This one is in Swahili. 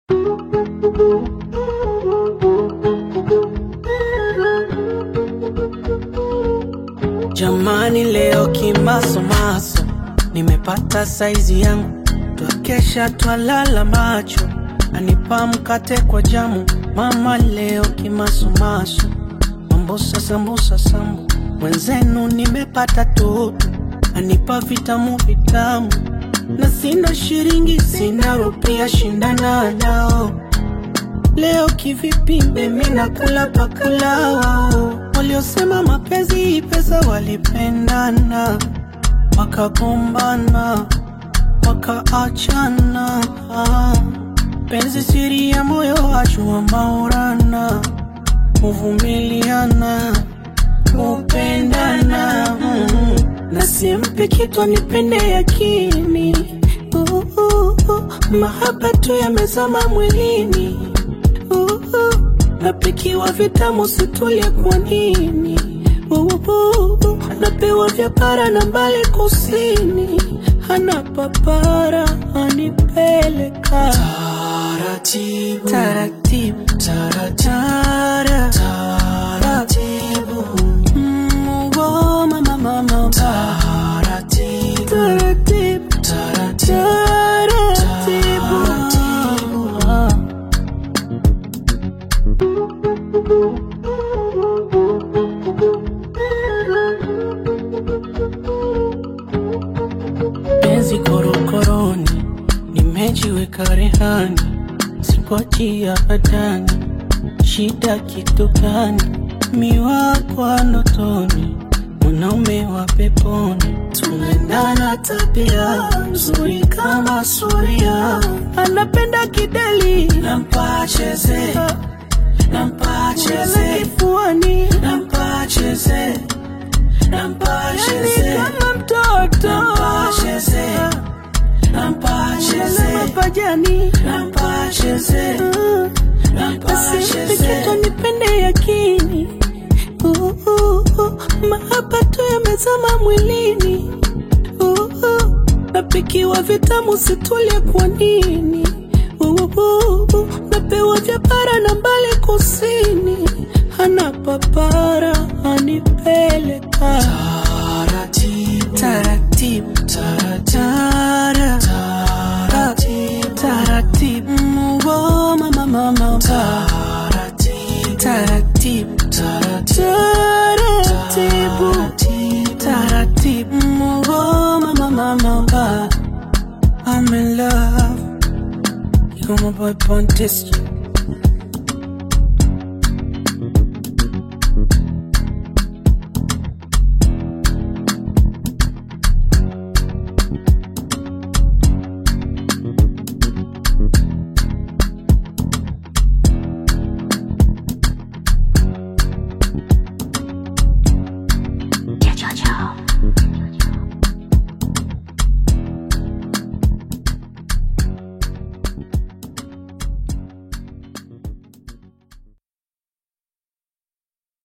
Jamani leo kimasomaso, nimepata saizi yangu, twakesha twalala macho, anipa mkate kwa jamu. Mama leo kimasomaso, mambosa sambusa sambu, mwenzenu nimepata toto, anipa vitamu vitamu. Na sina shiringi sina rupia, shindana nao. Leo kivipi mimi nakula pakula wao. Waliosema mapenzi pesa walipendana, wakagombana, wakaachana. Penzi siri ya moyo ajua maurana, uvumiliana, upendana. Na simpe kitu nipende yakini, mahaba tu yamezama mwilini. Napikiwa vitamu situlia kwa nini. Napewa vya para na mbali kusini, hana papara anipeleka taratibu taratibu taratibu taratibu. Mama mama taratibu taratibu taratibu. Penzi korokoroni, nimejiweka rehani, sikuachia hatani. Shida kitu gani? Miwa kwa ndotoni, mwanaume wa peponi. Tumendana tabia, nzuri kama suria. Anapenda kideli, nampa cheze, nampa cheze kifuani, nampa cheze, nampa cheze kama mtoto, nampa cheze, nampa cheze mapajani, nampa cheze, nampa cheze. Kitu nipende yakini, mahaba tu yamezama mwilini. Napikiwa vitamu situlia kwa nini. Napewa vya para na mbali kusini, hana papara anipeleka taratibu taratibu taratibu taratibu. Mama mama taratibu taratibu taratibu taratibu. Mama mama, I'm in love. You're my boy Pontis.